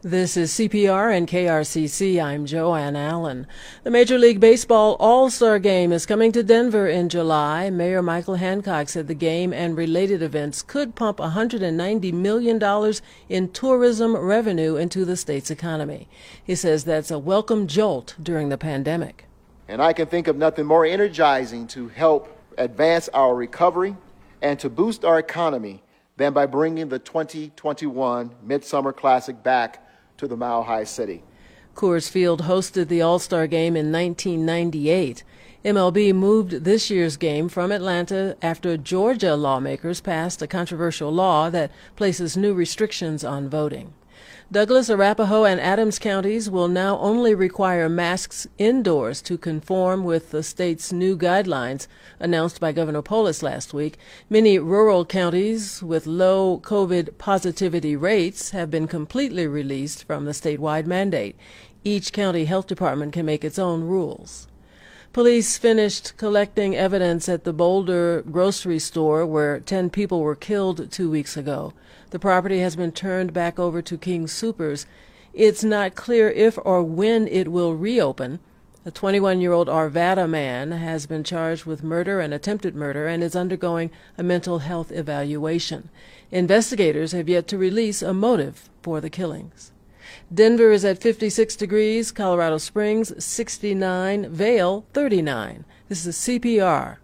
This is CPR and KRCC. I'm Joanne Allen. The Major League Baseball All-Star Game is coming to Denver in July. Mayor Michael Hancock said the game and related events could pump $190 million in tourism revenue into the state's economy. He says that's a welcome jolt during the pandemic. And I can think of nothing more energizing to help advance our recovery and to boost our economy than by bringing the 2021 Midsummer Classic back to the Mile High City. Coors Field hosted the All-Star Game in 1998. MLB moved this year's game from Atlanta after Georgia lawmakers passed a controversial law that places new restrictions on voting. Douglas, Arapahoe, and Adams counties will now only require masks indoors to conform with the state's new guidelines announced by Governor Polis last week. Many rural counties with low COVID positivity rates have been completely released from the statewide mandate. Each county health department can make its own rules. Police finished collecting evidence at the Boulder grocery store where 10 people were killed 2 weeks ago. The property has been turned back over to King Soopers. It's not clear if or when it will reopen. The 21-year-old Arvada man has been charged with murder and attempted murder and is undergoing a mental health evaluation. Investigators have yet to release a motive for the killings. Denver is at 56 degrees, Colorado Springs 69, Vail 39. This is CPR.